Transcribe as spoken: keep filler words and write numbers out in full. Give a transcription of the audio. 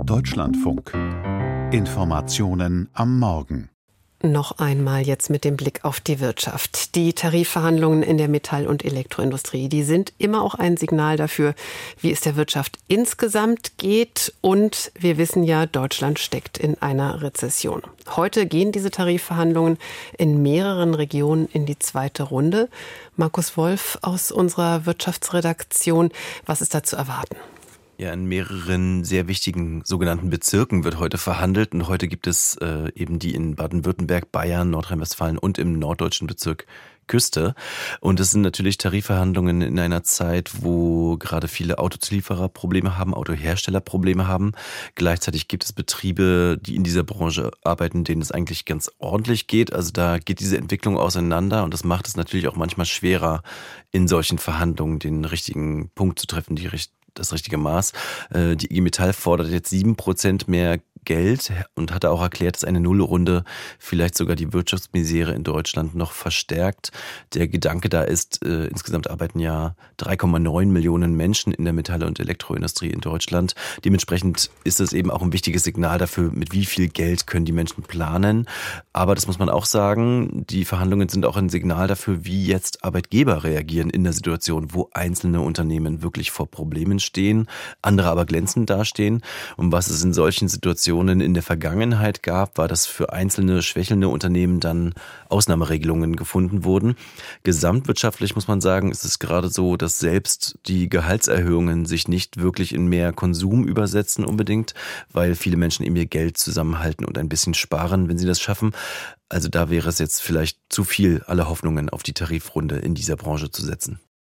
Deutschlandfunk. Informationen am Morgen. Noch einmal jetzt mit dem Blick auf die Wirtschaft. Die Tarifverhandlungen in der Metall- und Elektroindustrie, die sind immer auch ein Signal dafür, wie es der Wirtschaft insgesamt geht. Und wir wissen ja, Deutschland steckt in einer Rezession. Heute gehen diese Tarifverhandlungen in mehreren Regionen in die zweite Runde. Markus Wolf aus unserer Wirtschaftsredaktion, was ist da zu erwarten? Ja, in mehreren sehr wichtigen sogenannten Bezirken wird heute verhandelt. Und heute gibt es äh, eben die in Baden-Württemberg, Bayern, Nordrhein-Westfalen und im norddeutschen Bezirk Küste. Und es sind natürlich Tarifverhandlungen in einer Zeit, wo gerade viele Autozulieferer Probleme haben, Autohersteller Probleme haben. Gleichzeitig gibt es Betriebe, die in dieser Branche arbeiten, denen es eigentlich ganz ordentlich geht. Also da geht diese Entwicklung auseinander und das macht es natürlich auch manchmal schwerer, in solchen Verhandlungen den richtigen Punkt zu treffen, die richt- das richtige Maß. Die I G Metall fordert jetzt sieben Prozent mehr Geld und hatte auch erklärt, dass eine Nullrunde vielleicht sogar die Wirtschaftsmisere in Deutschland noch verstärkt. Der Gedanke da ist, äh, insgesamt arbeiten ja drei Komma neun Millionen Menschen in der Metall- und Elektroindustrie in Deutschland. Dementsprechend ist es eben auch ein wichtiges Signal dafür, mit wie viel Geld können die Menschen planen. Aber das muss man auch sagen, die Verhandlungen sind auch ein Signal dafür, wie jetzt Arbeitgeber reagieren in der Situation, wo einzelne Unternehmen wirklich vor Problemen stehen, andere aber glänzend dastehen. Und was es in solchen Situationen in der Vergangenheit gab, war, dass für einzelne schwächelnde Unternehmen dann Ausnahmeregelungen gefunden wurden. Gesamtwirtschaftlich muss man sagen, ist es gerade so, dass selbst die Gehaltserhöhungen sich nicht wirklich in mehr Konsum übersetzen unbedingt, weil viele Menschen eben ihr Geld zusammenhalten und ein bisschen sparen, wenn sie das schaffen. Also da wäre es jetzt vielleicht zu viel, alle Hoffnungen auf die Tarifrunde in dieser Branche zu setzen.